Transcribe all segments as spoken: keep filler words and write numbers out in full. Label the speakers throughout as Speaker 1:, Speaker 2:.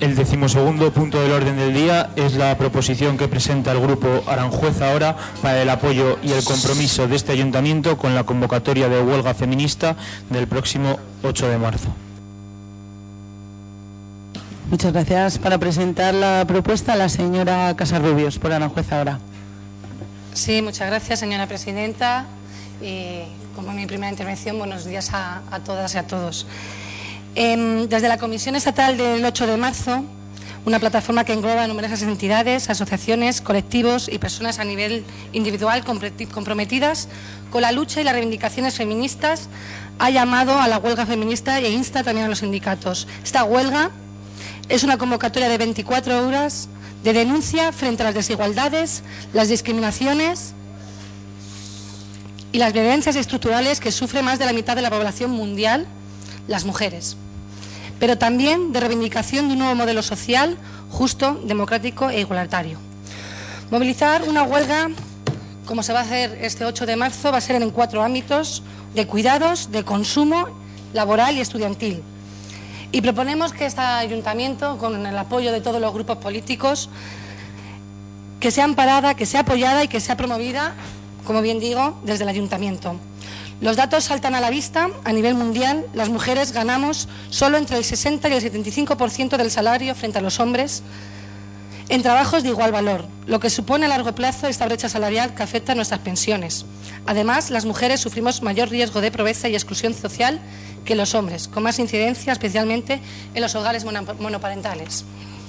Speaker 1: El decimosegundo punto del orden del día es la proposición que presenta el Grupo Aranjuez Ahora para el apoyo y el compromiso de este ayuntamiento con la convocatoria de huelga feminista del próximo ocho de marzo.
Speaker 2: Muchas gracias. Para presentar la propuesta, la señora Casarrubios, por Aranjuez Ahora.
Speaker 3: Sí, muchas gracias, señora presidenta. Y como mi primera intervención, buenos días a, a todas y a todos. Eh, desde la Comisión Estatal del ocho de marzo, una plataforma que engloba numerosas entidades, asociaciones, colectivos y personas a nivel individual comprometidas con la lucha y las reivindicaciones feministas, ha llamado a la huelga feminista e insta también a los sindicatos. Esta huelga es una convocatoria de veinticuatro horas de denuncia frente a las desigualdades, las discriminaciones y las violencias estructurales que sufre más de la mitad de la población mundial, las mujeres, pero también de reivindicación de un nuevo modelo social justo, democrático e igualitario. Movilizar una huelga, como se va a hacer este ocho de marzo, va a ser en cuatro ámbitos: de cuidados, de consumo, laboral y estudiantil. Y proponemos que este ayuntamiento, con el apoyo de todos los grupos políticos, que sea amparada, que sea apoyada y que sea promovida, como bien digo, desde el ayuntamiento. Los datos saltan a la vista. A nivel mundial, las mujeres ganamos solo entre el sesenta y el setenta y cinco por ciento del salario frente a los hombres en trabajos de igual valor, lo que supone a largo plazo esta brecha salarial que afecta a nuestras pensiones. Además, las mujeres sufrimos mayor riesgo de pobreza y exclusión social que los hombres, con más incidencia especialmente en los hogares monoparentales.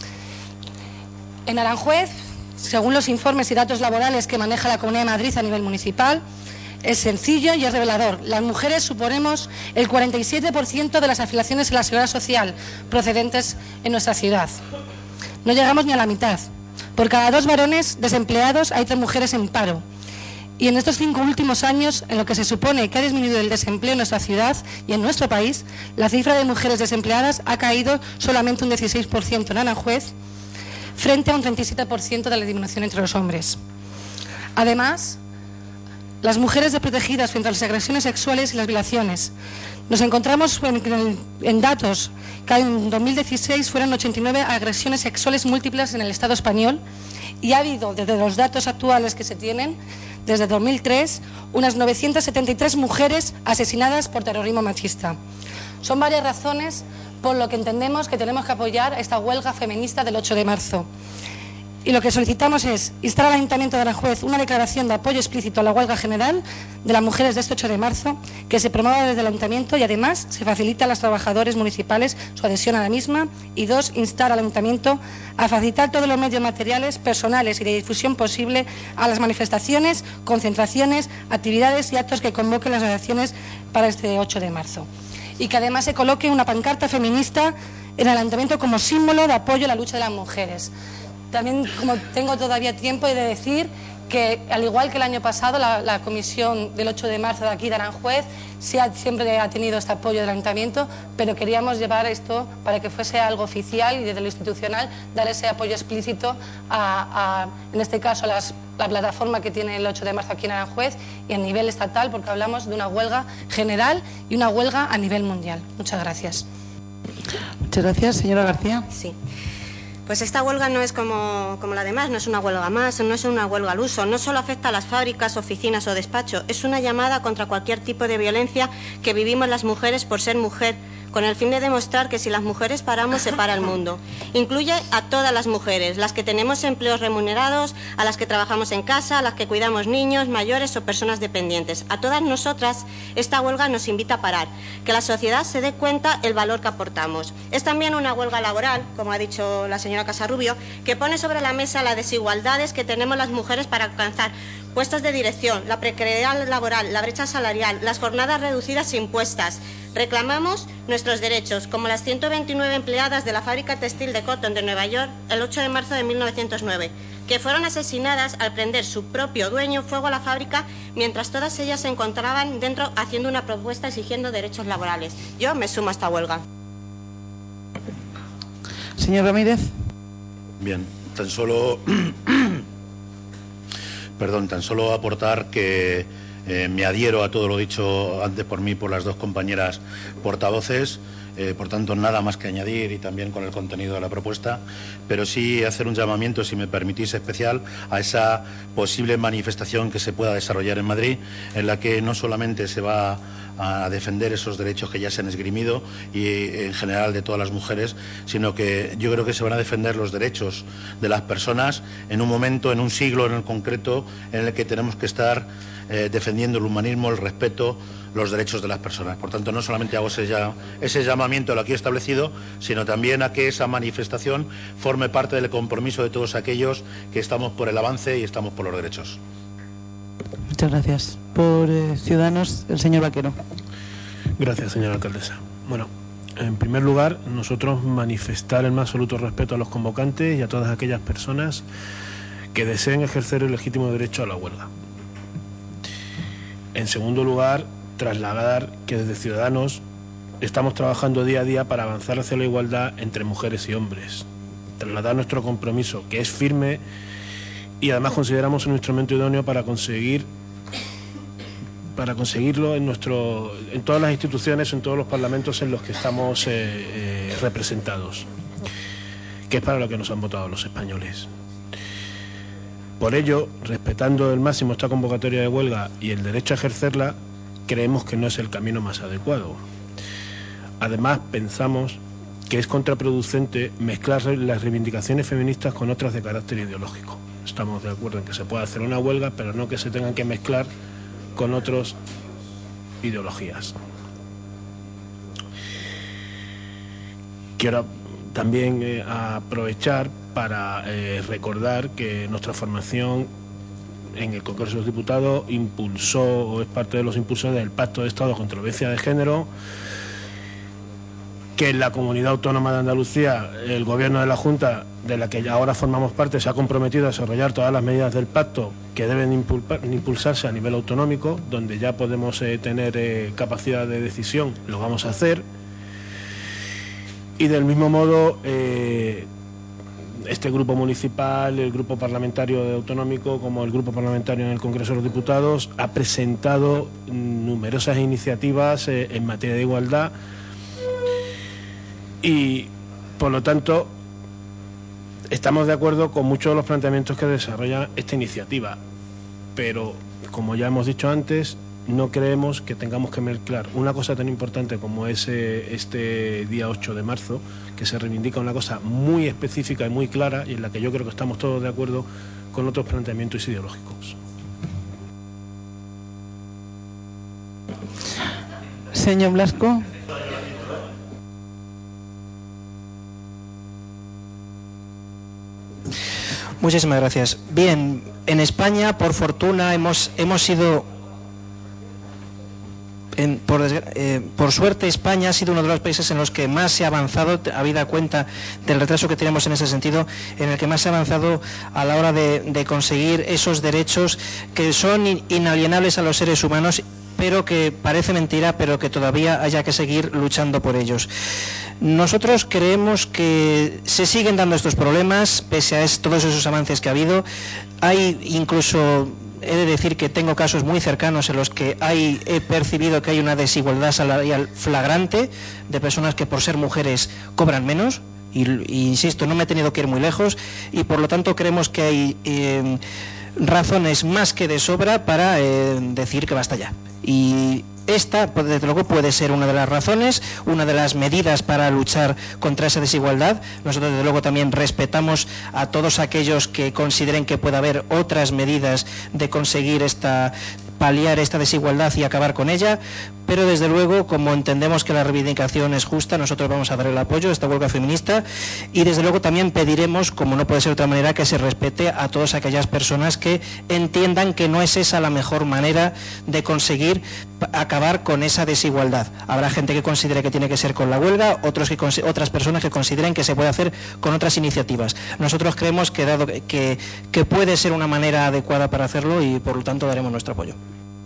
Speaker 3: En Aranjuez, según los informes y datos laborales que maneja la Comunidad de Madrid a nivel municipal, es sencillo y es revelador. Las mujeres suponemos el cuarenta y siete por ciento de las afiliaciones en la seguridad social procedentes en nuestra ciudad. No llegamos ni a la mitad. Por cada dos varones desempleados hay tres mujeres en paro. Y en estos cinco últimos años, en lo que se supone que ha disminuido el desempleo en nuestra ciudad y en nuestro país, la cifra de mujeres desempleadas ha caído solamente un dieciséis por ciento en Aranjuez, frente a un treinta y siete por ciento de la disminución entre los hombres. Además, las mujeres desprotegidas frente a las agresiones sexuales y las violaciones. Nos encontramos en, en datos que en dos mil dieciséis fueron ochenta y nueve agresiones sexuales múltiples en el Estado español y ha habido, desde los datos actuales que se tienen, desde dos mil tres, unas novecientas setenta y tres mujeres asesinadas por terrorismo machista. Son varias razones por lo que entendemos que tenemos que apoyar esta huelga feminista del ocho de marzo. Y lo que solicitamos es instar al Ayuntamiento de Aranjuez una declaración de apoyo explícito a la huelga general de las mujeres de este ocho de marzo, que se promueva desde el Ayuntamiento y además se facilita a los trabajadores municipales su adhesión a la misma. Y dos, instar al Ayuntamiento a facilitar todos los medios materiales, personales y de difusión posible a las manifestaciones, concentraciones, actividades y actos que convoquen las asociaciones para este ocho de marzo. Y que además se coloque una pancarta feminista en el Ayuntamiento como símbolo de apoyo a la lucha de las mujeres. También, como tengo todavía tiempo, he de decir que, al igual que el año pasado, la, la comisión del ocho de marzo de aquí de Aranjuez sí ha, siempre ha tenido este apoyo del ayuntamiento, pero queríamos llevar esto para que fuese algo oficial y desde lo institucional dar ese apoyo explícito a, a en este caso, a las, la plataforma que tiene el ocho de marzo aquí en Aranjuez y a nivel estatal, porque hablamos de una huelga general y una huelga a nivel mundial. Muchas gracias.
Speaker 2: Muchas gracias, señora García.
Speaker 4: Sí. Pues esta huelga no es como, como la demás, no es una huelga más, no es una huelga al uso, no solo afecta a las fábricas, oficinas o despachos, es una llamada contra cualquier tipo de violencia que vivimos las mujeres por ser mujer, con el fin de demostrar que si las mujeres paramos, se para el mundo. Incluye a todas las mujeres, las que tenemos empleos remunerados, a las que trabajamos en casa, a las que cuidamos niños, mayores o personas dependientes. A todas nosotras, esta huelga nos invita a parar, que la sociedad se dé cuenta el valor que aportamos. Es también una huelga laboral, como ha dicho la señora Casarrubio, que pone sobre la mesa las desigualdades que tenemos las mujeres para alcanzar puestos de dirección, la precariedad laboral, la brecha salarial, las jornadas reducidas e impuestas. Reclamamos nuestros derechos, como las ciento veintinueve empleadas de la fábrica textil de Cotton de Nueva York el ocho de marzo de mil novecientos nueve, que fueron asesinadas al prender su propio dueño fuego a la fábrica mientras todas ellas se encontraban dentro haciendo una propuesta exigiendo derechos laborales. Yo me sumo a esta huelga.
Speaker 2: Señor Ramírez.
Speaker 5: Bien, tan solo... Perdón, tan solo aportar que eh, me adhiero a todo lo dicho antes por mí por las dos compañeras portavoces. Eh, por tanto, nada más que añadir y también con el contenido de la propuesta, pero sí hacer un llamamiento, si me permitís, especial a esa posible manifestación que se pueda desarrollar en Madrid, en la que no solamente se va a defender esos derechos que ya se han esgrimido y en general de todas las mujeres, sino que yo creo que se van a defender los derechos de las personas en un momento, en un siglo en el concreto, en el que tenemos que estar eh, defendiendo el humanismo, el respeto, los derechos de las personas. Por tanto, no solamente hago ese, ya, ese llamamiento a lo aquí establecido, sino también a que esa manifestación forme parte del compromiso de todos aquellos que estamos por el avance y estamos por los derechos.
Speaker 2: Muchas gracias. Por eh, Ciudadanos, el señor Vaquero.
Speaker 6: Gracias, señora alcaldesa. Bueno, en primer lugar, nosotros manifestar el más absoluto respeto a los convocantes y a todas aquellas personas que deseen ejercer el legítimo derecho a la huelga. En segundo lugar, trasladar que desde Ciudadanos estamos trabajando día a día para avanzar hacia la igualdad entre mujeres y hombres. Trasladar nuestro compromiso, que es firme, y además consideramos un instrumento idóneo para conseguir para conseguirlo en nuestro en todas las instituciones, en todos los parlamentos en los que estamos eh, eh, representados, que es para lo que nos han votado los españoles. Por ello, respetando el máximo esta convocatoria de huelga y el derecho a ejercerla, creemos que no es el camino más adecuado. Además, pensamos que es contraproducente mezclar las reivindicaciones feministas con otras de carácter ideológico. Estamos de acuerdo en que se puede hacer una huelga, pero no que se tengan que mezclar con otras ideologías. Quiero también eh, aprovechar para eh, recordar que nuestra formación en el Congreso de los Diputados impulsó o es parte de los impulsores del Pacto de Estado contra la Violencia de Género, que en la Comunidad Autónoma de Andalucía el Gobierno de la Junta, de la que ahora formamos parte, se ha comprometido a desarrollar todas las medidas del pacto que deben impulsarse a nivel autonómico, donde ya podemos eh, tener eh, capacidad de decisión, lo vamos a hacer. Y del mismo modo, eh, este grupo municipal, el grupo parlamentario de autonómico, como el grupo parlamentario en el Congreso de los Diputados, ha presentado numerosas iniciativas eh, en materia de igualdad. Y, por lo tanto, estamos de acuerdo con muchos de los planteamientos que desarrolla esta iniciativa, pero, como ya hemos dicho antes, no creemos que tengamos que mezclar una cosa tan importante como es eh, este día ocho de marzo, que se reivindica una cosa muy específica y muy clara, y en la que yo creo que estamos todos de acuerdo, con otros planteamientos ideológicos.
Speaker 2: Señor Blasco.
Speaker 7: Muchísimas gracias. Bien, en España, por fortuna, hemos, hemos sido, en, por, eh, por suerte, España ha sido uno de los países en los que más se ha avanzado, habida cuenta del retraso que tenemos en ese sentido, en el que más se ha avanzado a la hora de, de conseguir esos derechos que son inalienables a los seres humanos, pero que parece mentira, pero que todavía haya que seguir luchando por ellos. Nosotros creemos que se siguen dando estos problemas, pese a todos esos avances que ha habido. Hay incluso, he de decir que tengo casos muy cercanos en los que hay, he percibido que hay una desigualdad salarial flagrante de personas que por ser mujeres cobran menos. Y, y insisto, no me he tenido que ir muy lejos, y por lo tanto creemos que hay eh, razones más que de sobra para eh, decir que basta ya. Y esta, desde luego, puede ser una de las razones, una de las medidas para luchar contra esa desigualdad. Nosotros, desde luego, también respetamos a todos aquellos que consideren que puede haber otras medidas de conseguir esta, paliar esta desigualdad y acabar con ella. Pero, desde luego, como entendemos que la reivindicación es justa, nosotros vamos a dar el apoyo a esta huelga feminista, y desde luego también pediremos, como no puede ser de otra manera, que se respete a todas aquellas personas que entiendan que no es esa la mejor manera de conseguir acabar con esa desigualdad. Habrá gente que considere que tiene que ser con la huelga, otros que, otras personas que consideren que se puede hacer con otras iniciativas. Nosotros creemos que, dado que, que puede ser una manera adecuada para hacerlo, y por lo tanto daremos nuestro apoyo.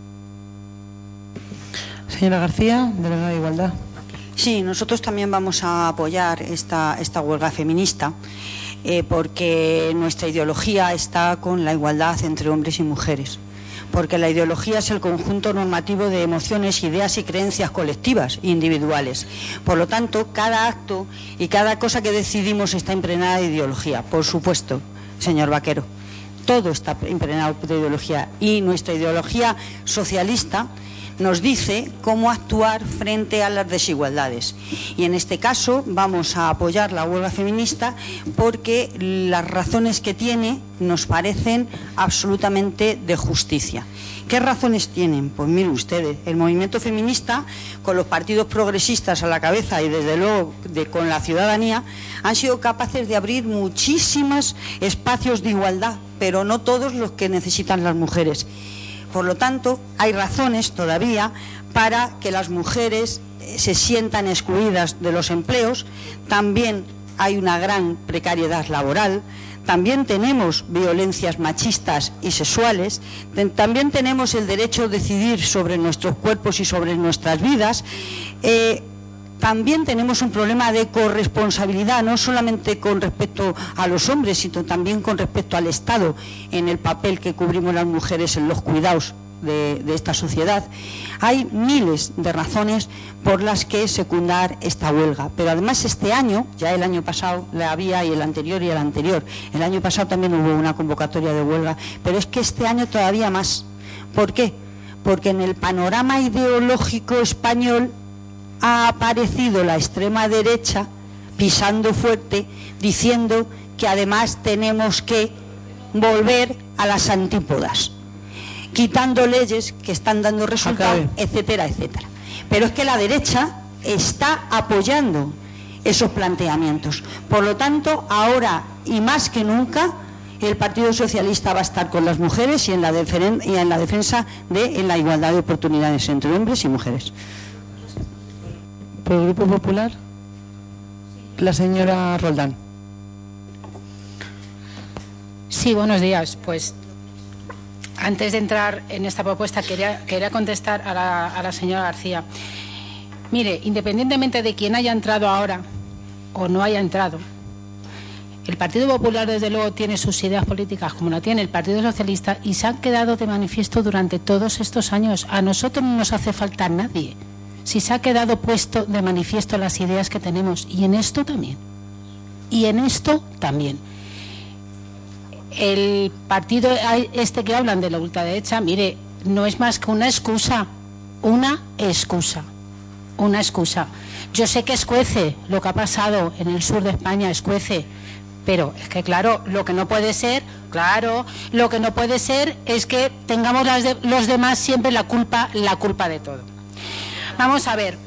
Speaker 2: Señora García, delegada de Igualdad.
Speaker 8: Sí, nosotros también vamos a apoyar esta, esta huelga feminista, eh, porque nuestra ideología está con la igualdad entre hombres y mujeres. porque la ideología es el conjunto normativo de emociones, ideas y creencias colectivas e individuales. Por lo tanto, cada acto y cada cosa que decidimos está impregnada de ideología, por supuesto, señor Vaquero. Todo está impregnado de ideología, y nuestra ideología socialista nos dice cómo actuar frente a las desigualdades. Y en este caso vamos a apoyar la huelga feminista porque las razones que tiene nos parecen absolutamente de justicia. ¿Qué razones tienen? Pues miren ustedes, el movimiento feminista, con los partidos progresistas a la cabeza y desde luego de, con la ciudadanía, han sido capaces de abrir muchísimos espacios de igualdad, pero no todos los que necesitan las mujeres. Por lo tanto, hay razones todavía para que las mujeres se sientan excluidas de los empleos. También hay una gran precariedad laboral. También tenemos violencias machistas y sexuales. También tenemos el derecho a decidir sobre nuestros cuerpos y sobre nuestras vidas. Eh, También tenemos un problema de corresponsabilidad, no solamente con respecto a los hombres, sino también con respecto al Estado, en el papel que cubrimos las mujeres en los cuidados de, de esta sociedad. Hay miles de razones por las que secundar esta huelga, pero además este año, ya el año pasado la había, y el anterior y el anterior, el año pasado también hubo una convocatoria de huelga, pero es que este año todavía más. ¿Por qué? Porque en el panorama ideológico español ha aparecido la extrema derecha pisando fuerte, diciendo que además tenemos que volver a las antípodas, quitando leyes que están dando resultados, etcétera, etcétera. Pero es que la derecha está apoyando esos planteamientos. Por lo tanto, ahora y más que nunca, el Partido Socialista va a estar con las mujeres y en la, deferen- y en la defensa de en la igualdad de oportunidades entre hombres y mujeres.
Speaker 2: Por el Grupo Popular, la señora Roldán.
Speaker 9: Sí, buenos días. Pues antes de entrar en esta propuesta quería, quería contestar a la, a la señora García. Mire, independientemente de quién haya entrado ahora o no haya entrado, el Partido Popular desde luego tiene sus ideas políticas como la tiene el Partido Socialista y se han quedado de manifiesto durante todos estos años. A nosotros no nos hace falta nadie. Si se ha quedado puesto de manifiesto las ideas que tenemos, y en esto también, y en esto también. El partido este que hablan de la ultraderecha, mire, no es más que una excusa, una excusa, una excusa. Yo sé que escuece lo que ha pasado en el sur de España, escuece, pero es que claro, lo que no puede ser, claro, lo que no puede ser es que tengamos las de, los demás siempre la culpa, la culpa de todo. Vamos a ver,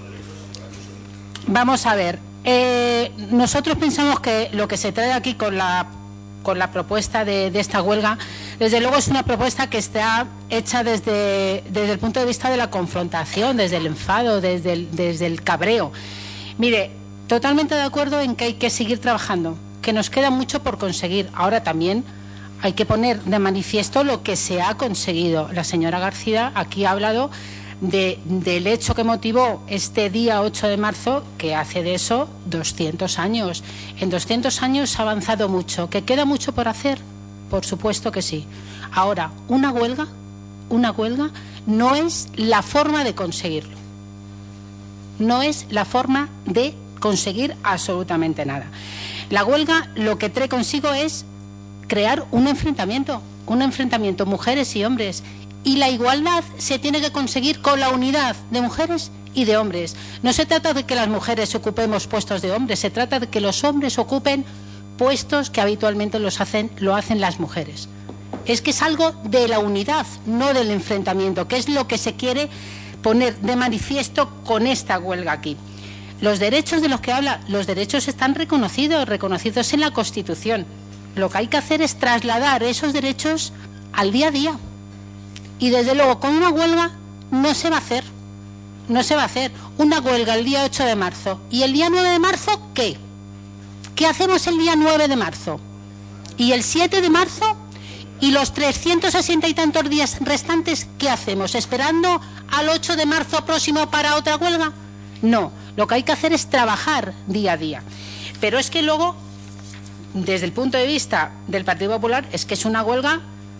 Speaker 9: vamos a ver, eh, nosotros pensamos que lo que se trae aquí con la, con la propuesta de, de esta huelga, desde luego es una propuesta que está hecha desde, desde el punto de vista de la confrontación, desde el enfado, desde el, desde el cabreo. Mire, totalmente de acuerdo en que hay que seguir trabajando, que nos queda mucho por conseguir. Ahora también hay que poner de manifiesto lo que se ha conseguido. La señora García aquí ha hablado De, del hecho que motivó este día ocho de marzo, que hace de eso doscientos años. En doscientos años ha avanzado mucho. ¿Que queda mucho por hacer? Por supuesto que sí. Ahora, una huelga, una huelga no es la forma de conseguirlo. No es la forma de conseguir absolutamente nada. La huelga lo que trae consigo es crear un enfrentamiento, un enfrentamiento mujeres y hombres. Y la igualdad se tiene que conseguir con la unidad de mujeres y de hombres. No se trata de que las mujeres ocupemos puestos de hombres, se trata de que los hombres ocupen puestos que habitualmente los hacen, lo hacen las mujeres. Es que es algo de la unidad, no del enfrentamiento, que es lo que se quiere poner de manifiesto con esta huelga aquí. Los derechos de los que habla, los derechos están reconocidos, reconocidos en la Constitución. Lo que hay que hacer es trasladar esos derechos al día a día. Y desde luego con una huelga no se va a hacer, no se va a hacer. Una huelga el día ocho de marzo. ¿Y el día nueve de marzo qué? ¿Qué hacemos el día nueve de marzo? ¿Y el siete de marzo? ¿Y los trescientos sesenta y tantos días restantes qué hacemos? ¿Esperando al ocho de marzo próximo para otra huelga? No, lo que hay que hacer es trabajar día a día. Pero es que luego, desde el punto de vista del Partido Popular, es que es una huelga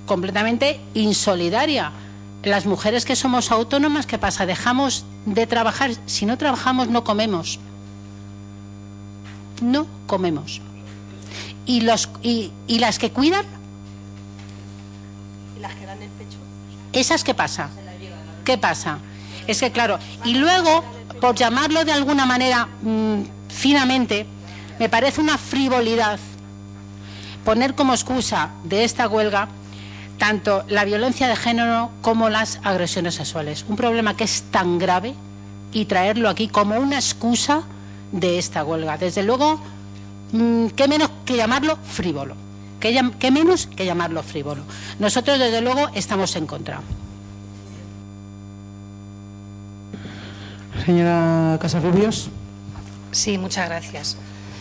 Speaker 9: completamente insolidaria. Las mujeres que somos autónomas, ¿qué pasa? Dejamos de trabajar. Si no trabajamos, no comemos. No comemos. ¿Y, los, y, y las que cuidan?
Speaker 4: ¿Y las que dan el pecho?
Speaker 9: ¿Esas qué pasa? ¿Qué pasa? Es que claro, y luego, por llamarlo de alguna manera mmm, finamente, me parece una frivolidad poner como excusa de esta huelga tanto la violencia de género como las agresiones sexuales. Un problema que es tan grave y traerlo aquí como una excusa de esta huelga. Desde luego, mmm, qué menos que llamarlo frívolo. Qué, qué menos que llamarlo frívolo. Nosotros, desde luego, estamos en contra.
Speaker 2: Señora Casarrubios.
Speaker 3: Sí, muchas gracias.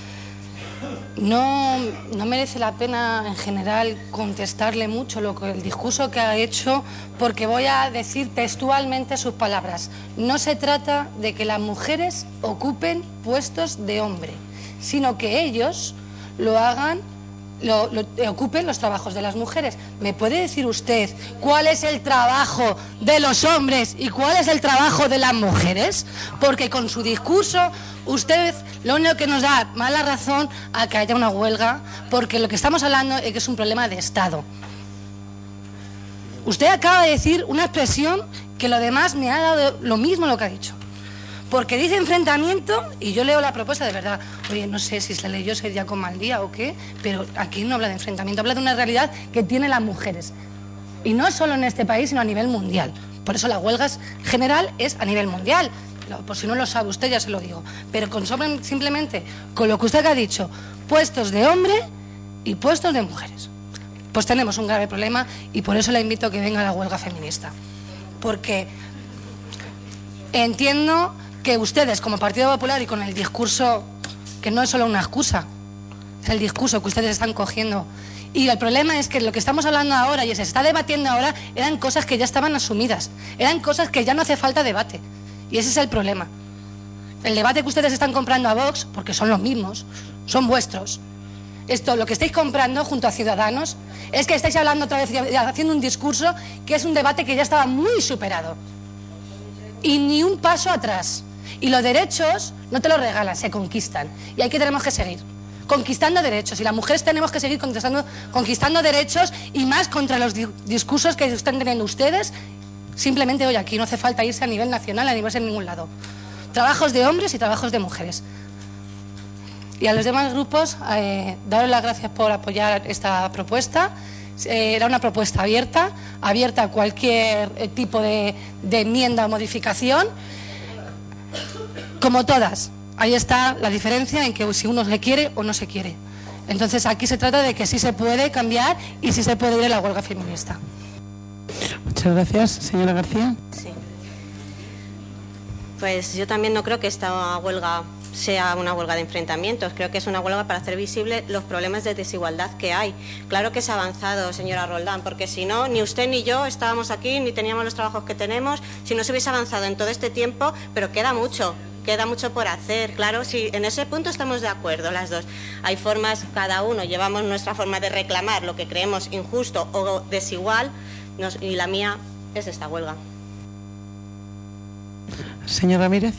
Speaker 3: No, no merece la pena en general contestarle mucho lo que el discurso que ha hecho, porque voy a decir textualmente sus palabras. No se trata de que las mujeres ocupen puestos de hombre, sino que ellos lo hagan, lo, lo, ocupen los trabajos de las mujeres. ¿Me puede decir usted cuál es el trabajo de los hombres y cuál es el trabajo de las mujeres? Porque con su discurso usted lo único que nos da mala razón a que haya una huelga, porque lo que estamos hablando es que es un problema de Estado. Usted acaba de decir una expresión que lo demás me ha dado lo mismo lo que ha dicho. Porque dice enfrentamiento, y yo leo la propuesta de verdad, oye, no sé si se la leyó ese día con mal día o qué, pero aquí no habla de enfrentamiento, habla de una realidad que tienen las mujeres. Y no solo en este país, sino a nivel mundial. Por eso la huelga general es a nivel mundial. Por si no lo sabe usted, ya se lo digo. Pero con sobre, simplemente con lo que usted ha dicho, puestos de hombre y puestos de mujeres. Pues tenemos un grave problema y por eso le invito a que venga a la huelga feminista. Porque entiendo que ustedes, como Partido Popular y con el discurso, que no es solo una excusa, es el discurso que ustedes están cogiendo. Y el problema es que lo que estamos hablando ahora y se está debatiendo ahora eran cosas que ya estaban asumidas, eran cosas que ya no hace falta debate. Y ese es el problema. El debate que ustedes están comprando a Vox, porque son los mismos, son vuestros. Esto, lo que estáis comprando junto a Ciudadanos, es que estáis hablando otra vez, haciendo un discurso que es un debate que ya estaba muy superado. Y ni un paso atrás. Y los derechos no te los regalan, se conquistan. Y aquí tenemos que seguir conquistando derechos. Y las mujeres tenemos que seguir conquistando, conquistando derechos y más contra los di discursos que están teniendo ustedes. Simplemente, hoy aquí no hace falta irse a nivel nacional, a nivel en ningún lado. Trabajos de hombres y trabajos de mujeres. Y a los demás grupos, eh, daros las gracias por apoyar esta propuesta. Eh, era una propuesta abierta, abierta a cualquier eh, tipo de, de enmienda o modificación. Como todas, ahí está la diferencia en que si uno se quiere o no se quiere. Entonces aquí se trata de que sí se puede cambiar y sí se puede ir a la huelga feminista.
Speaker 2: Muchas gracias, señora García.
Speaker 4: Sí. Pues yo también no creo que esta huelga sea una huelga de enfrentamientos, creo que es una huelga para hacer visible los problemas de desigualdad que hay. Claro que se ha avanzado, señora Roldán, porque si no, ni usted ni yo estábamos aquí, ni teníamos los trabajos que tenemos, si no se hubiese avanzado en todo este tiempo, pero queda mucho. Queda mucho por hacer, claro, sí, en ese punto estamos de acuerdo las dos. Hay formas, cada uno llevamos nuestra forma de reclamar lo que creemos injusto o desigual, nos, y la mía es esta huelga.
Speaker 2: Señor Ramírez.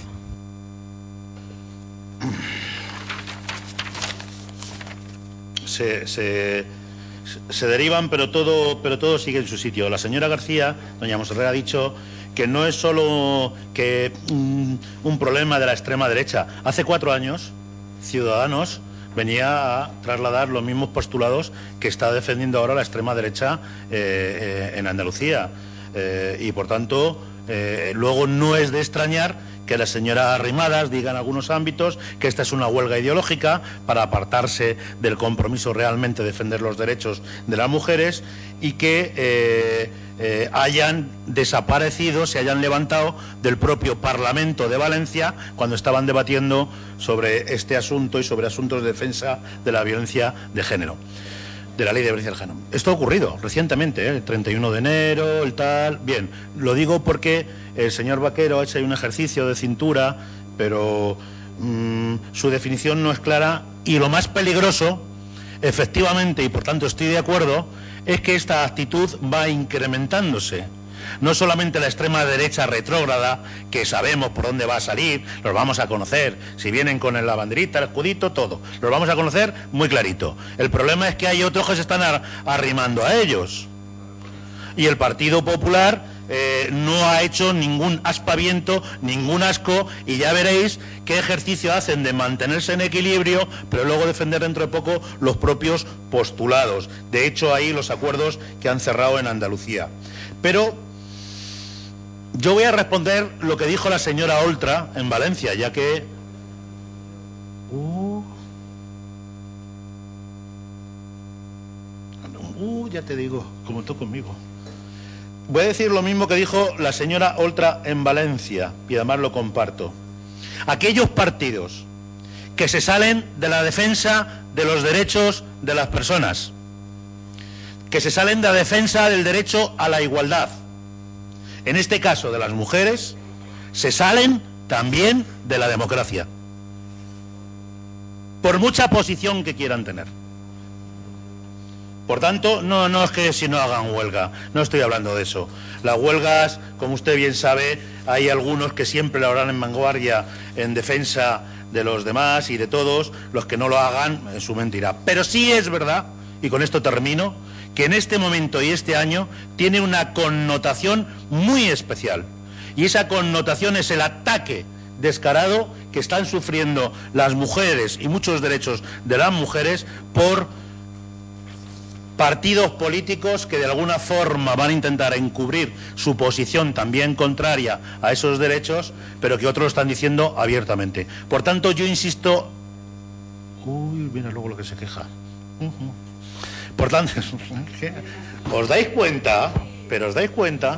Speaker 5: Se, se, se derivan, pero todo, pero todo sigue en su sitio. La señora García, doña Monserrat, ha dicho que no es solo que un, un problema de la extrema derecha. Hace cuatro años, Ciudadanos venía a trasladar los mismos postulados que está defendiendo ahora la extrema derecha eh, eh, en Andalucía. Eh, y, por tanto, eh, luego no es de extrañar que la señora Arrimadas diga en algunos ámbitos que esta es una huelga ideológica para apartarse del compromiso realmente de defender los derechos de las mujeres y que eh, eh, hayan desaparecido, se hayan levantado del propio Parlamento de Valencia cuando estaban debatiendo sobre este asunto y sobre asuntos de defensa de la violencia de género, de la ley de violencia del género. Esto ha ocurrido recientemente, ¿eh? el treinta y uno de enero, el tal... Bien, lo digo porque el señor Vaquero ha hecho un ejercicio de cintura, pero mmm, su definición no es clara y lo más peligroso, efectivamente, y por tanto estoy de acuerdo, es que esta actitud va incrementándose. No solamente la extrema derecha retrógrada, que sabemos por dónde va a salir, los vamos a conocer, si vienen con la banderita, el escudito, todo, los vamos a conocer muy clarito. El problema es que hay otros que se están ar arrimando a ellos. Y el Partido Popular eh, no ha hecho ningún aspaviento, ningún asco, y ya veréis qué ejercicio hacen de mantenerse en equilibrio, pero luego defender dentro de poco los propios postulados. De hecho, ahí los acuerdos que han cerrado en Andalucía. Pero yo voy a responder lo que dijo la señora Oltra en Valencia, ya que... Uh, uh, ya te digo, como tú conmigo. Voy a decir lo mismo que dijo la señora Oltra en Valencia, y además lo comparto. Aquellos partidos que se salen de la defensa de los derechos de las personas, que se salen de la defensa del derecho a la igualdad, en este caso de las mujeres, se salen también de la democracia, por mucha posición que quieran tener. Por tanto, no, no es que si no hagan huelga, no estoy hablando de eso. Las huelgas, como usted bien sabe, hay algunos que siempre la harán en vanguardia en defensa de los demás y de todos. Los que no lo hagan, es su mentira. Pero sí es verdad, y con esto termino, que en este momento y este año tiene una connotación muy especial. Y esa connotación es el ataque descarado que están sufriendo las mujeres y muchos derechos de las mujeres por partidos políticos que de alguna forma van a intentar encubrir su posición también contraria a esos derechos, pero que otros están diciendo abiertamente. Por tanto, yo insisto... Uy, mira luego lo que se queja. Uh-huh. Por tanto, ¿os dais cuenta? Pero os dais cuenta...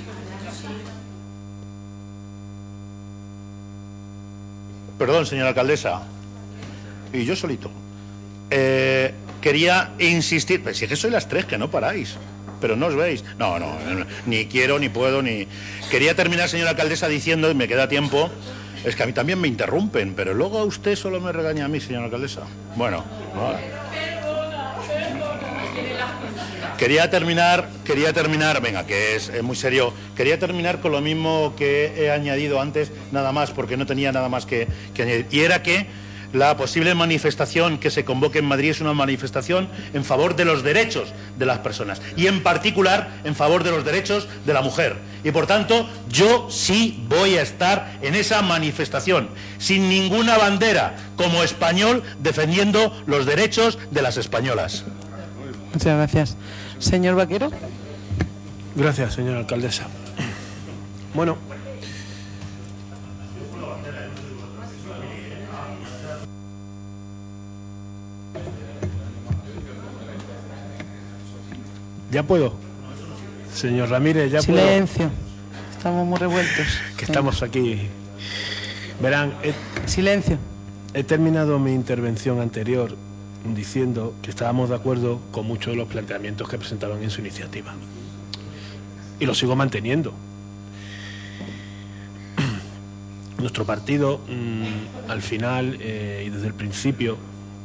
Speaker 5: Perdón, señora alcaldesa. Y yo solito. Eh... Quería insistir, pero si es que sois las tres que no paráis, pero no os veis. No, no, ni quiero, ni puedo, ni... Quería terminar, señora alcaldesa, diciendo, y me queda tiempo, es que a mí también me interrumpen, pero luego a usted solo me regaña a mí, señora alcaldesa. Bueno, bueno. Quería terminar, quería terminar, venga, que es, es muy serio, quería terminar con lo mismo que he añadido antes, nada más, porque no tenía nada más que, que añadir, y era que la posible manifestación que se convoque en Madrid es una manifestación en favor de los derechos de las personas y en particular en favor de los derechos de la mujer. Y por tanto, yo sí voy a estar en esa manifestación, sin ninguna bandera, como español, defendiendo los derechos de las españolas.
Speaker 2: Muchas gracias. Señor Vaquero.
Speaker 6: Gracias, señora alcaldesa. Bueno... ¿Ya puedo? Señor Ramírez, ya puedo.
Speaker 2: Silencio. Estamos muy revueltos.
Speaker 6: Que estamos aquí. Verán, he,
Speaker 2: silencio.
Speaker 6: He terminado mi intervención anterior diciendo que estábamos de acuerdo con muchos de los planteamientos que presentaban en su iniciativa. Y lo sigo manteniendo. Nuestro partido, mmm, al final eh, y desde el principio,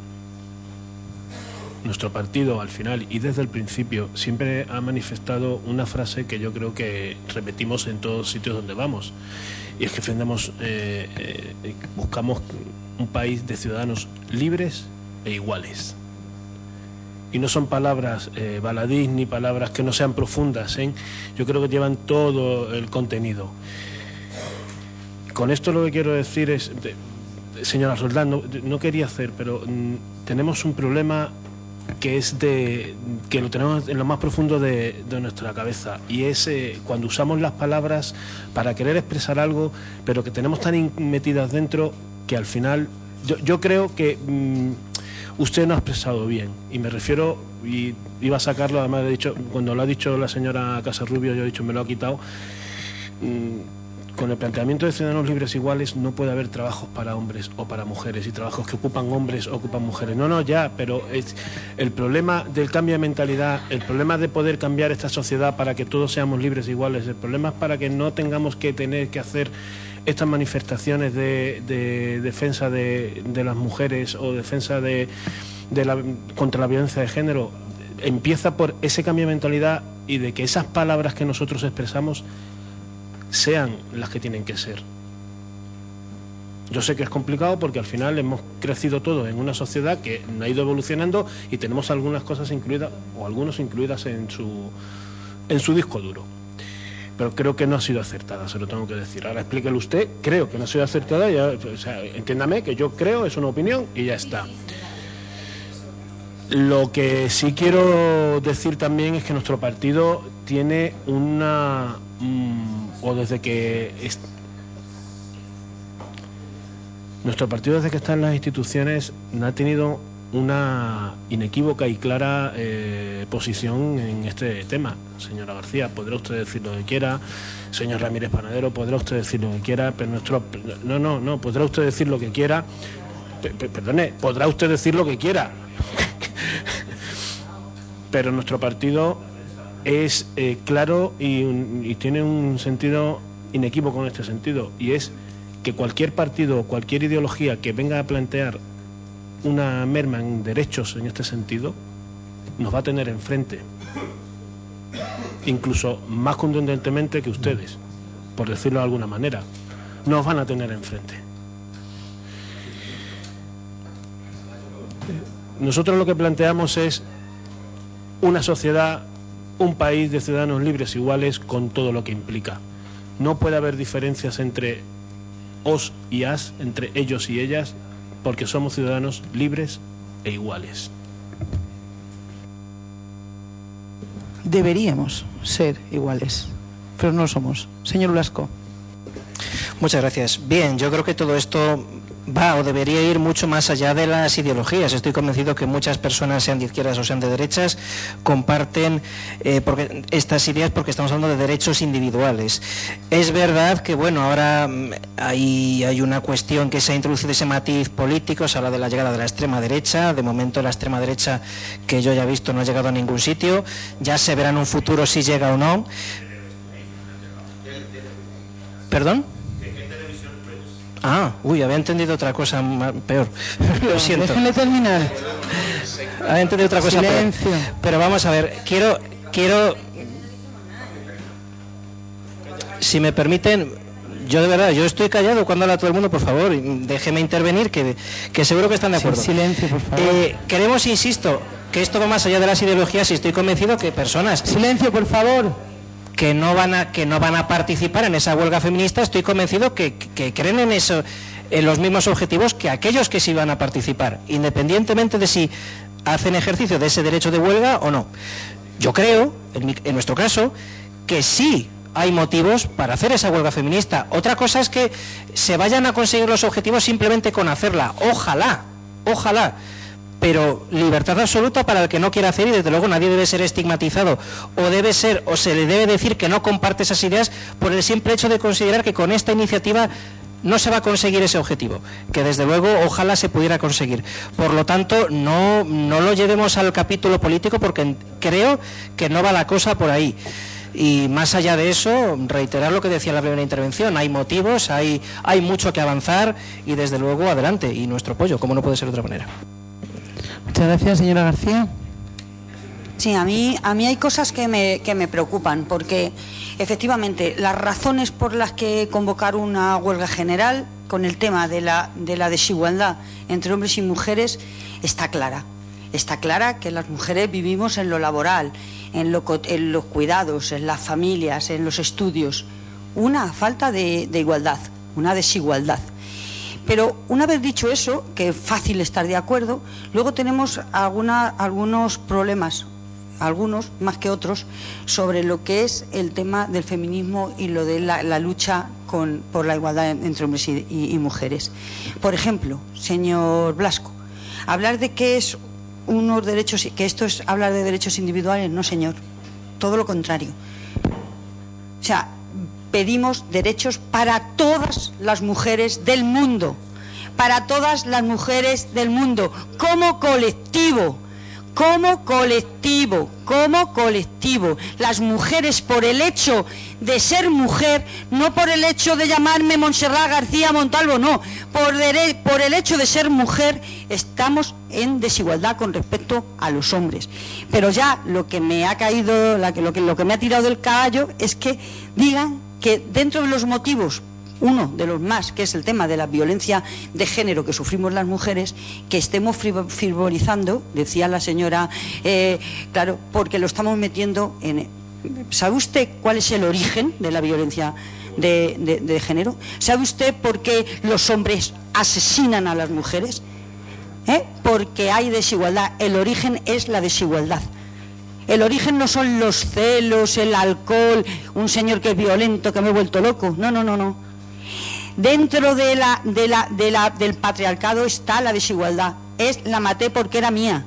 Speaker 6: Nuestro partido, al final y desde el principio, siempre ha manifestado una frase que yo creo que repetimos en todos sitios donde vamos. Y es que defendemos, eh, eh, buscamos un país de ciudadanos libres e iguales. Y no son palabras eh, baladís ni palabras que no sean profundas, ¿eh? Yo creo que llevan todo el contenido. Con esto lo que quiero decir es, de, señora Roldán, no, no quería hacer, pero mm, tenemos un problema que es de que lo tenemos en lo más profundo de, de nuestra cabeza, y es eh, cuando usamos las palabras para querer expresar algo, pero que tenemos tan metidas dentro que al final yo, yo creo que mmm, usted no ha expresado bien, y me refiero, y iba a sacarlo, además he dicho, cuando lo ha dicho la señora Casarrubio, yo he dicho me lo ha quitado. mmm, Con el planteamiento de ciudadanos libres iguales no puede haber trabajos para hombres o para mujeres y trabajos que ocupan hombres o ocupan mujeres. No, no, ya, pero es el problema del cambio de mentalidad, el problema de poder cambiar esta sociedad para que todos seamos libres e iguales, el problema es para que no tengamos que tener que hacer estas manifestaciones de, de defensa de, de las mujeres o defensa de, de la, contra la violencia de género. empieza por ese cambio de mentalidad y de que esas palabras que nosotros expresamos sean las que tienen que ser. Yo sé que es complicado porque al final hemos crecido todos en una sociedad que ha ido evolucionando y tenemos algunas cosas incluidas, o algunos incluidas en su, en su disco duro. Pero creo que no ha sido acertada, se lo tengo que decir. Ahora explíquelo usted, creo que no ha sido acertada, ya, o sea, entiéndame que yo creo, es una opinión y ya está. Lo que sí quiero decir también es que nuestro partido tiene una... Mmm, o desde que... Es, nuestro partido desde que está en las instituciones ha tenido una inequívoca y clara eh, posición en este tema. Señora García, podrá usted decir lo que quiera, señor Ramírez Panadero, podrá usted decir lo que quiera, pero nuestro... No, no, no, podrá usted decir lo que quiera, p- p- perdone, podrá usted decir lo que quiera, pero nuestro partido es eh, claro y, un, y tiene un sentido inequívoco en este sentido, y es que cualquier partido, cualquier ideología que venga a plantear una merma en derechos en este sentido, nos va a tener enfrente, incluso más contundentemente que ustedes, por decirlo de alguna manera, nos van a tener enfrente. Nosotros lo que planteamos es una sociedad, un país de ciudadanos libres iguales con todo lo que implica. No puede haber diferencias entre os y as, entre ellos y ellas, porque somos ciudadanos libres e iguales.
Speaker 2: Deberíamos ser iguales, pero no somos. Señor Blasco.
Speaker 7: Muchas gracias. Bien, yo creo que todo esto va o debería ir mucho más allá de las ideologías. Estoy convencido que muchas personas, sean de izquierdas o sean de derechas, comparten eh, porque, estas ideas porque estamos hablando de derechos individuales. Es verdad que, bueno, ahora hay, hay una cuestión que se ha introducido ese matiz político, se habla de la llegada de la extrema derecha. De momento la extrema derecha, que yo ya he visto, no ha llegado a ningún sitio. Ya se verá en un futuro si llega o no. ¿Perdón? Ah, uy, había entendido otra cosa más, peor. Lo siento.
Speaker 2: Déjenle terminar.
Speaker 7: Había entendido otra cosa
Speaker 2: Silencio.
Speaker 7: peor. Pero vamos a ver, quiero, quiero, si me permiten, yo de verdad, yo estoy callado cuando habla todo el mundo, por favor, déjeme intervenir, que, que seguro que están de acuerdo.
Speaker 2: Sí, silencio, por favor.
Speaker 7: Eh, queremos, insisto, que esto va más allá de las ideologías y estoy convencido que personas...
Speaker 2: Silencio, por favor.
Speaker 7: que no van a que no van a participar en esa huelga feminista, estoy convencido que, que creen en eso, en los mismos objetivos que aquellos que sí van a participar, independientemente de si hacen ejercicio de ese derecho de huelga o no. Yo creo, en, mi, en nuestro caso, que sí hay motivos para hacer esa huelga feminista. Otra cosa es que se vayan a conseguir los objetivos simplemente con hacerla. Ojalá, ojalá. Pero libertad absoluta para el que no quiera hacer, y desde luego nadie debe ser estigmatizado o debe ser o se le debe decir que no comparte esas ideas por el simple hecho de considerar que con esta iniciativa no se va a conseguir ese objetivo, que desde luego ojalá se pudiera conseguir. Por lo tanto, no, no lo llevemos al capítulo político, porque creo que no va la cosa por ahí. Y más allá de eso, reiterar lo que decía en la primera intervención, hay motivos, hay, hay mucho que avanzar y desde luego adelante, y nuestro apoyo, como no puede ser de otra manera.
Speaker 2: Muchas gracias, señora García.
Speaker 8: Sí, a mí, a mí hay cosas que me, que me preocupan, porque efectivamente las razones por las que convocar una huelga general con el tema de la, de la desigualdad entre hombres y mujeres está clara. Está clara que las mujeres vivimos en lo laboral, en, lo, en los cuidados, en las familias, en los estudios. Una falta de, de igualdad, una desigualdad. Pero una vez dicho eso, que es fácil estar de acuerdo, luego tenemos alguna, algunos problemas, algunos más que otros, sobre lo que es el tema del feminismo y lo de la, la lucha con, por la igualdad entre hombres y, y, y mujeres. Por ejemplo, señor Blasco, hablar de que es unos derechos, que esto es hablar de derechos individuales, no, señor, todo lo contrario. O sea, pedimos derechos para todas las mujeres del mundo, para todas las mujeres del mundo, como colectivo, como colectivo, como colectivo. Las mujeres, por el hecho de ser mujer, no por el hecho de llamarme Montserrat García Montalvo, no, por, de, por el hecho de ser mujer, estamos en desigualdad con respecto a los hombres. Pero ya lo que me ha caído, la que, lo, que, lo que me ha tirado del caballo es que digan que dentro de los motivos, uno de los más, que es el tema de la violencia de género que sufrimos las mujeres, que estemos frivolizando, decía la señora, eh, claro, porque lo estamos metiendo en... ¿Sabe usted cuál es el origen de la violencia de, de, de género? ¿Sabe usted por qué los hombres asesinan a las mujeres? ¿Eh? Porque hay desigualdad. El origen es la desigualdad. El origen no son los celos, el alcohol, un señor que es violento, que me he vuelto loco. No, no, no, no. Dentro de la, de la, de la, del patriarcado está la desigualdad. Es la maté porque era mía.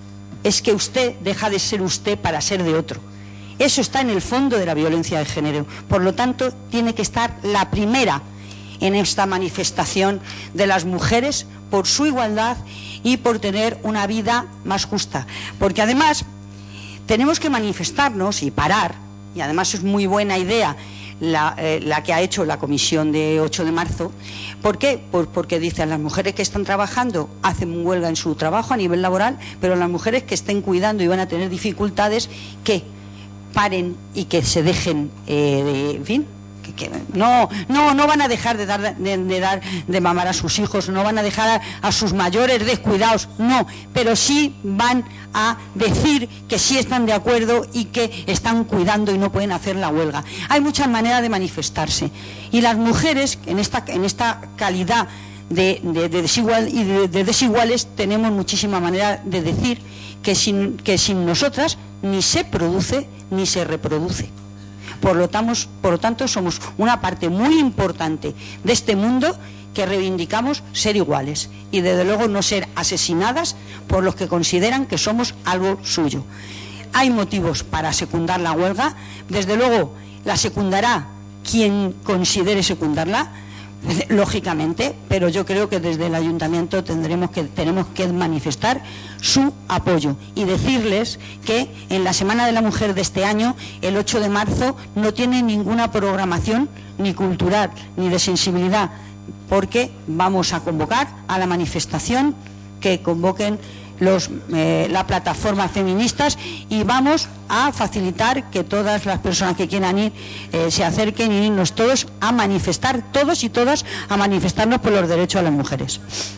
Speaker 8: Es que usted deja de ser usted para ser de otro. Eso está en el fondo de la violencia de género. Por lo tanto, tiene que estar la primera en esta manifestación de las mujeres por su igualdad y por tener una vida más justa. Porque además tenemos que manifestarnos y parar, y además es muy buena idea la, eh, la que ha hecho la comisión de ocho de marzo. ¿Por qué? Pues porque dicen las mujeres que están trabajando hacen huelga en su trabajo a nivel laboral, pero las mujeres que estén cuidando y van a tener dificultades, que paren y que se dejen, eh, de, en fin, que, que no, no, no van a dejar de dar de, de dar de mamar a sus hijos, no van a dejar a, a sus mayores descuidados, no, pero sí van a decir que sí están de acuerdo y que están cuidando y no pueden hacer la huelga. Hay muchas maneras de manifestarse y las mujeres en esta en esta calidad de, de, de desigual y de, de desiguales tenemos muchísima manera de decir que sin que sin nosotras ni se produce ni se reproduce. Por lo, tamos, por lo tanto, somos una parte muy importante de este mundo que reivindicamos ser iguales y, desde luego, no ser asesinadas por los que consideran que somos algo suyo. Hay motivos para secundar la huelga. Desde luego, la secundará quien considere secundarla, lógicamente, pero yo creo que desde el ayuntamiento tendremos que, tenemos que manifestar su apoyo y decirles que en la Semana de la Mujer de este año, el ocho de marzo, no tiene ninguna programación ni cultural ni de sensibilidad, porque vamos a convocar a la manifestación que convoquen los, eh, la plataforma feministas y vamos a facilitar que todas las personas que quieran ir eh, se acerquen y irnos todos a manifestar, todos y todas a manifestarnos por los derechos de las mujeres.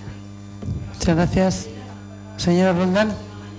Speaker 2: Muchas gracias. Señora Roldán.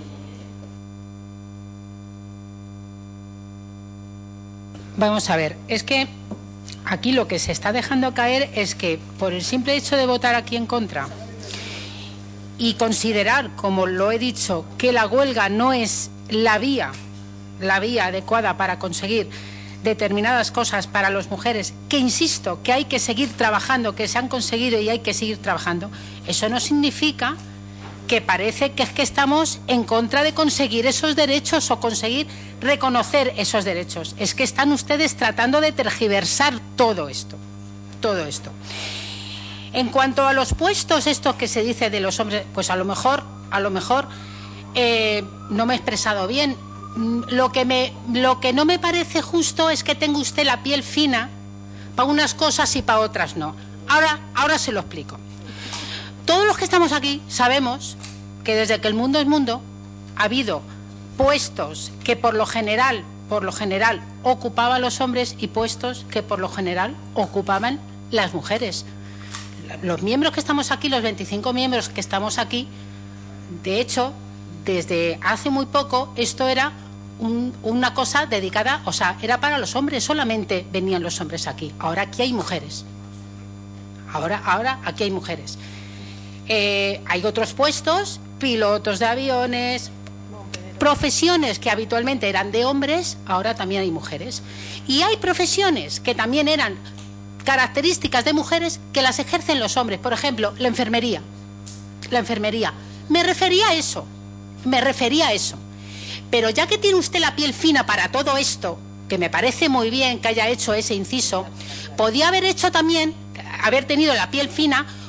Speaker 9: Vamos a ver, es que aquí lo que se está dejando caer es que por el simple hecho de votar aquí en contra y considerar, como lo he dicho, que la huelga no es la vía, la vía adecuada para conseguir determinadas cosas para las mujeres, que insisto, que hay que seguir trabajando, que se han conseguido y hay que seguir trabajando, eso no significa que parece que es que estamos en contra de conseguir esos derechos o conseguir reconocer esos derechos. Es que están ustedes tratando de tergiversar todo esto, todo esto. En cuanto a los puestos estos que se dice de los hombres, pues a lo mejor, a lo mejor eh, no me he expresado bien. Lo que me, lo que no me parece justo es que tenga usted la piel fina para unas cosas y para otras no. Ahora, ahora se lo explico. Todos los que estamos aquí sabemos que desde que el mundo es mundo ha habido puestos que por lo general, por lo general ocupaban los hombres y puestos que por lo general ocupaban las mujeres. Los miembros que estamos aquí, los veinticinco miembros que estamos aquí, de hecho, desde hace muy poco esto era un, una cosa dedicada, o sea, era para los hombres, solamente venían los hombres aquí. Ahora aquí hay mujeres. Ahora, ahora aquí hay mujeres. Eh, hay otros puestos, pilotos de aviones, profesiones que habitualmente eran de hombres, ahora también hay mujeres. Y hay profesiones que también eran características de mujeres que las ejercen los hombres. Por ejemplo, la enfermería. La enfermería. Me refería a eso. Me refería a eso. Pero ya que tiene usted la piel fina para todo esto, que me parece muy bien que haya hecho ese inciso, podía haber hecho también, haber tenido la piel fina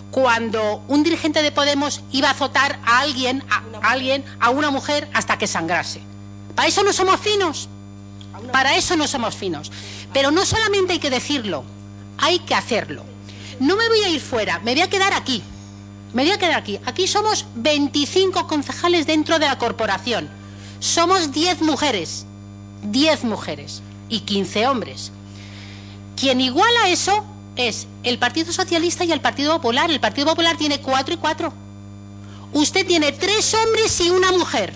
Speaker 9: cuando un dirigente de Podemos iba a azotar a alguien, a, a alguien, a una mujer hasta que sangrase. Para eso no somos finos. Para eso no somos finos. Pero no solamente hay que decirlo, hay que hacerlo. No me voy a ir fuera, me voy a quedar aquí. Me voy a quedar aquí. Aquí somos veinticinco concejales dentro de la corporación. Somos diez mujeres. diez mujeres y quince hombres. Quien iguala eso es el Partido Socialista y el Partido Popular. El Partido Popular tiene cuatro y cuatro. Usted tiene tres hombres y una mujer.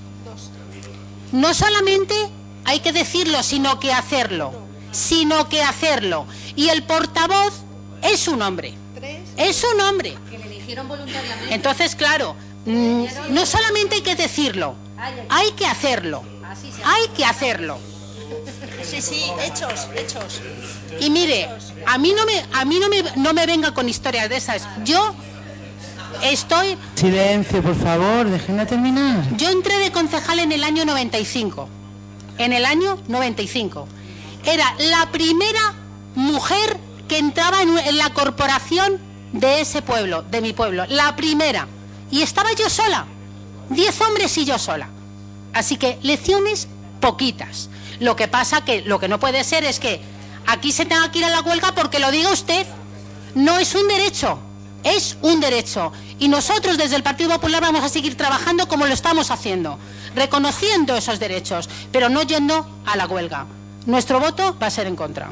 Speaker 9: No solamente hay que decirlo, sino que hacerlo. Sino que hacerlo. Y el portavoz es un hombre. Es un hombre. Entonces, claro, mmm, no solamente hay que decirlo, hay que hacerlo. Hay que hacerlo.
Speaker 10: Sí, sí, hechos, hechos.
Speaker 9: Y mire, a mí no me, a mí no me, no me venga con historias de esas. Yo estoy...
Speaker 2: Silencio, por favor, déjenla terminar.
Speaker 9: Yo entré de concejal en el año noventa y cinco. En el año noventa y cinco. Era la primera mujer que entraba en, en la corporación de ese pueblo, de mi pueblo. La primera. Y estaba yo sola. Diez hombres y yo sola. Así que lecciones poquitas. Lo que pasa que lo que no puede ser es que aquí se tenga que ir a la huelga porque lo diga usted. No es un derecho, es un derecho. Y nosotros desde el Partido Popular vamos a seguir trabajando como lo estamos haciendo, reconociendo esos derechos, pero no yendo a la huelga. Nuestro voto va a ser en contra.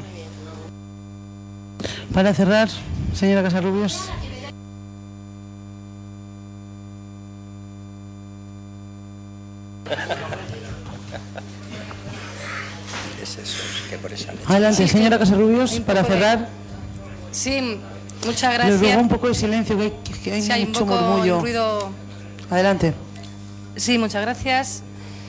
Speaker 2: Para cerrar, señora Casarrubios.
Speaker 11: Es eso, que por esa leche.
Speaker 2: Adelante, señora Casarrubios, para cerrar.
Speaker 3: Sí, muchas gracias.
Speaker 2: Les ruego un poco de silencio, que hay, que hay
Speaker 3: sí, hay
Speaker 2: mucho
Speaker 3: un poco
Speaker 2: murmullo.
Speaker 3: Ruido.
Speaker 2: Adelante.
Speaker 3: Sí, muchas gracias.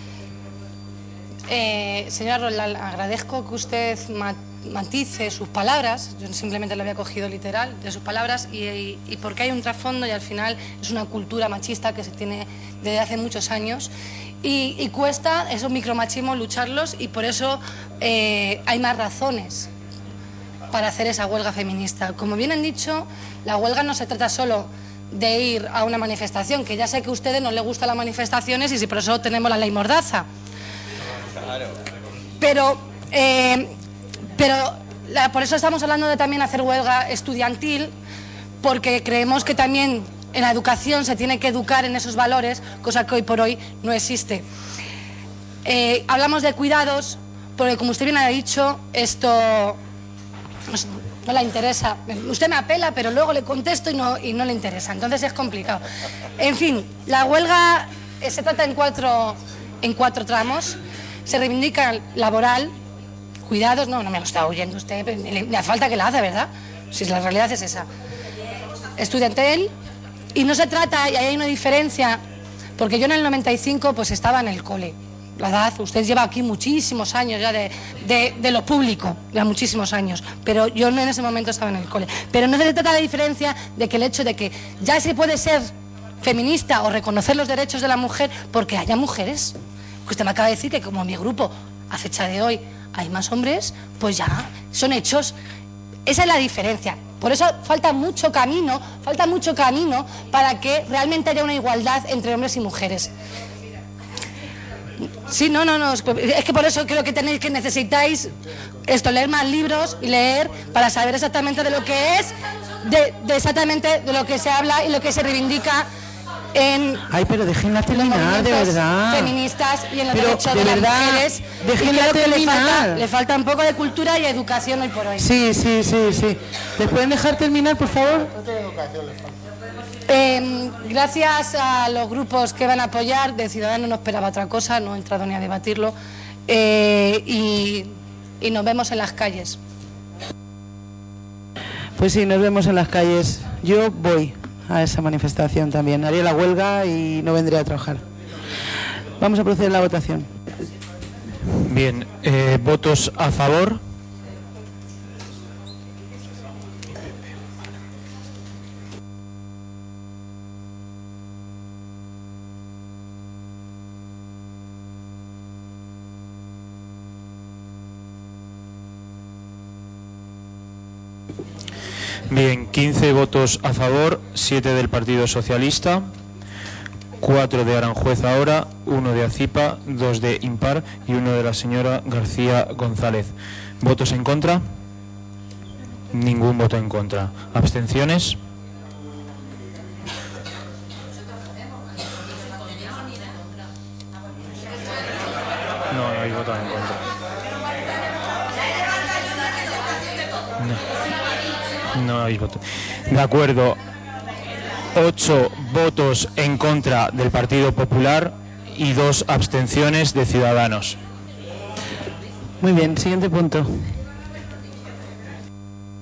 Speaker 3: Eh, señora Roldán, agradezco que usted matice sus palabras. Yo simplemente lo había cogido literal de sus palabras y, y, y porque hay un trasfondo y al final es una cultura machista que se tiene desde hace muchos años. Y, y cuesta esos micromachismos lucharlos y por eso eh, hay más razones para hacer esa huelga feminista. Como bien han dicho, la huelga no se trata solo de ir a una manifestación, que ya sé que a ustedes no les gustan las manifestaciones y si por eso tenemos la ley Mordaza.
Speaker 11: Claro.
Speaker 3: Pero, eh, pero la, por eso estamos hablando de también hacer huelga estudiantil, porque creemos que también en la educación se tiene que educar en esos valores, cosa que hoy por hoy no existe. Eh, hablamos de cuidados, porque como usted bien ha dicho, esto pues, no le interesa. Usted me apela, pero luego le contesto y no, y no le interesa. Entonces es complicado. En fin, la huelga eh, se trata en cuatro, en cuatro tramos. Se reivindica laboral, cuidados, no, no me lo está oyendo usted, le, le falta que la hace, ¿verdad? Si la realidad es esa. Estudiantil. Y no se trata, y ahí hay una diferencia, porque yo en el noventa y cinco pues estaba en el cole. La edad, usted lleva aquí muchísimos años ya de, de, de lo público, ya muchísimos años, pero yo en ese momento estaba en el cole. Pero no se trata de la diferencia de que el hecho de que ya se puede ser feminista o reconocer los derechos de la mujer porque haya mujeres. Usted me acaba de decir que como en mi grupo a fecha de hoy hay más hombres, pues ya son hechos. Esa es la diferencia. Por eso falta mucho camino, falta mucho camino para que realmente haya una igualdad entre hombres y mujeres. Sí, no, no, no, es que por eso creo que tenéis que necesitáis esto, leer más libros y leer para saber exactamente de lo que es, de, de exactamente de lo que se habla y lo que se reivindica en
Speaker 2: Ay, pero déjenla terminar, de verdad.
Speaker 3: Feministas y en los
Speaker 2: pero,
Speaker 3: derechos
Speaker 2: de,
Speaker 3: de,
Speaker 2: verdad,
Speaker 3: las mujeres.
Speaker 2: Déjenla
Speaker 3: Y creo que le falta,
Speaker 2: terminar.
Speaker 3: le falta un poco de cultura y educación hoy por hoy.
Speaker 2: Sí, sí, sí, sí. ¿Les pueden dejar terminar, por favor?
Speaker 3: Eh, gracias a los grupos que van a apoyar, de Ciudadanos no esperaba otra cosa, no he entrado ni a debatirlo, eh, y, y nos vemos en las calles.
Speaker 2: Pues sí, nos vemos en las calles. Yo voy a esa manifestación también. Haré la huelga y no vendré a trabajar. Vamos a proceder a la votación.
Speaker 1: Bien, eh, votos a favor. Bien, quince votos a favor, siete del Partido Socialista, cuatro de Aranjuez ahora, uno de Acipa, dos de Impar y uno de la señora García González. ¿Votos en contra? Ningún voto en contra. ¿Abstenciones? No, no hay voto en contra. No, no hay voto. De acuerdo. Ocho votos en contra del Partido Popular y dos abstenciones de Ciudadanos.
Speaker 2: Muy bien, siguiente punto.